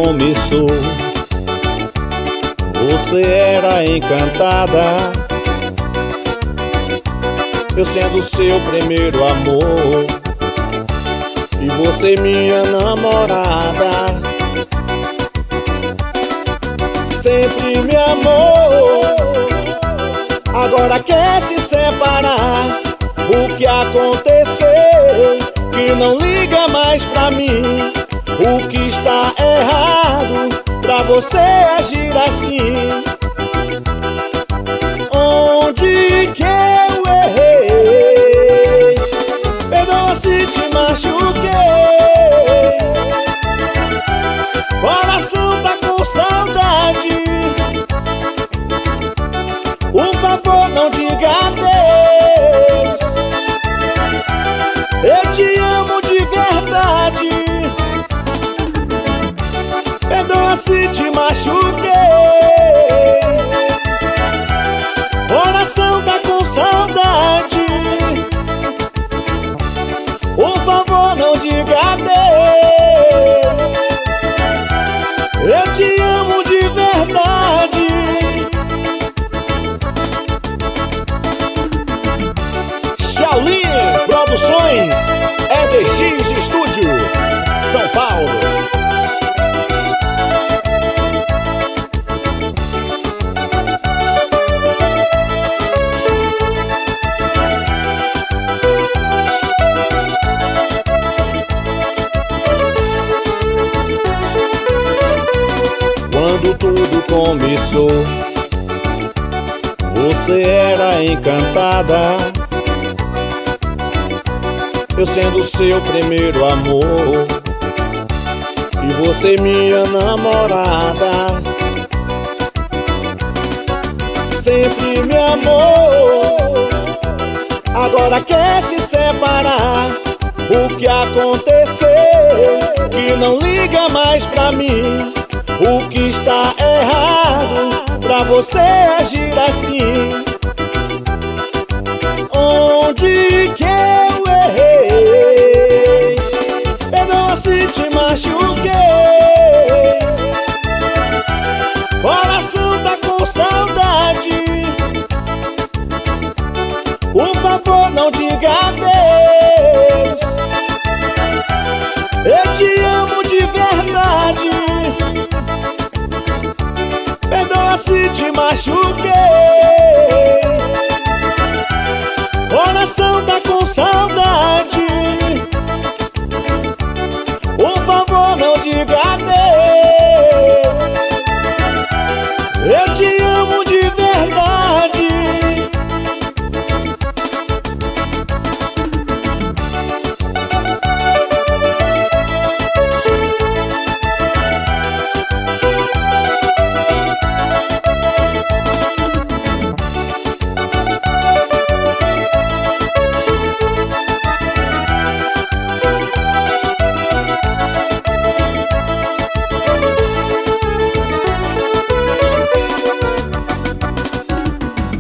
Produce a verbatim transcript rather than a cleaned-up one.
começou, você era encantada, eu sendo seu primeiro amor, e você minha namorada. Sempre me amou, agora quer se separar. O que aconteceu? Que não liga mais pra mim. O que está errado pra você agir assim? Onde que eu errei? Perdoa se te machuquei. Coração tá com saudade. Por favor, não diga adeus. Eu te amo de verdade. Perdoa se te machuquei. Coração tá com saudade. Por favor, não diga adeus. Eu te amo de verdade. Shaolin Produções, E D X Estúdio, São Paulo. Quando tudo começou, você era encantada, eu sendo seu primeiro amor, e você minha namorada. Sempre me amou, agora quer se separar. O que aconteceu? Que não liga mais pra mim. O que está errado pra você agir assim? Onde que eu errei? Perdoa se te machuquei. Coração tá com saudade. Por favor, não diga adeus. Eu te amo de verdade. Perdoa se te machuquei.